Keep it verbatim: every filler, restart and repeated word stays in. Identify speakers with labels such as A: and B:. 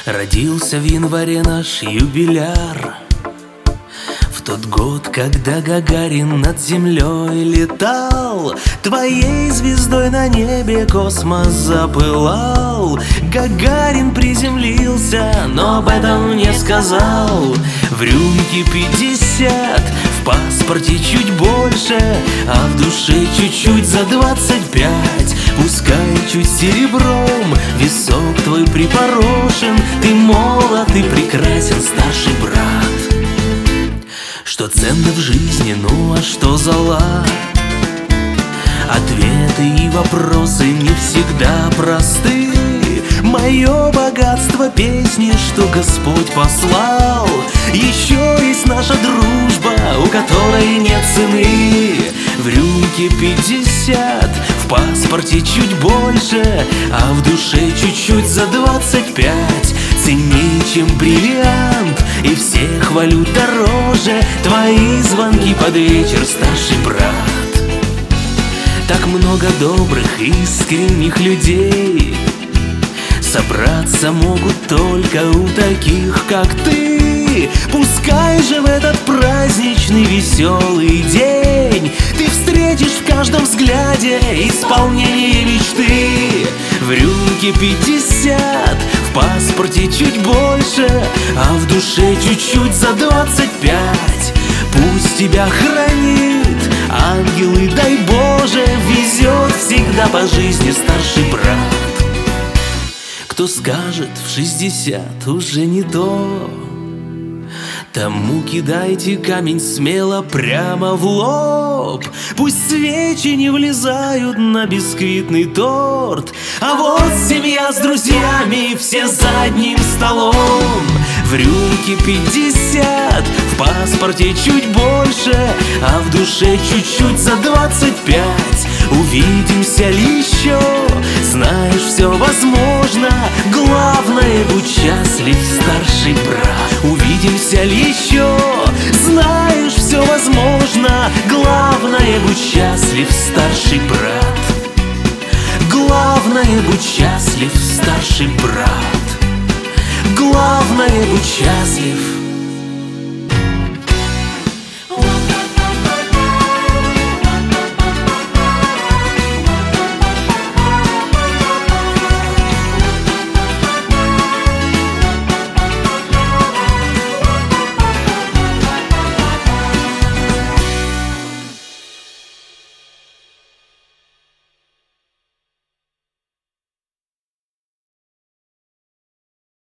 A: Родился в январе наш юбиляр, в тот год, когда Гагарин над землей летал. Твоей звездой на небе космос запылал. Гагарин приземлился, но об этом не сказал. В рюмке пятьдесят, в паспорте чуть больше, а в душе чуть-чуть за двадцать пять. Пускай чуть серебром висок твой припорошен, ты молод и прекрасен, старший брат. Что ценно в жизни, ну а что зола? Ответы и вопросы не всегда просты. Мое богатство песни, что Господь послал. Еще есть наша дружба, у которой нет цены. В рюмке пятьдесят, в паспорте чуть больше, а в душе чуть-чуть за двадцать пять. Ценней, чем бриллиант, и всех валют дороже твои звонки под вечер, старший брат. Так много добрых, искренних людей собраться могут только у таких, как ты. Пускай же в этот праздничный веселый день ты встретишь в каждом взгляде исполнение мечты. В рюмке пятьдесят, в паспорте чуть больше, а в душе чуть-чуть за двадцать пять. Пусть тебя хранит ангелы, дай Боже, везет всегда по жизни старший брат. Кто скажет в шестьдесят уже не то, тому кидайте камень смело прямо в лоб. Пусть свечи не влезают на бисквитный торт, а вот семья с друзьями, все за одним столом. В рюмке пятьдесят, в паспорте чуть больше, а в душе чуть-чуть за двадцать пять. Увидимся ли еще? Знаешь, все возможно. Главное, будь счастлив, старший брат. Увидимся ли еще? Знаешь, все возможно. Главное, будь счастлив, старший брат. Главное, будь счастлив, старший брат. Главное, будь счастлив.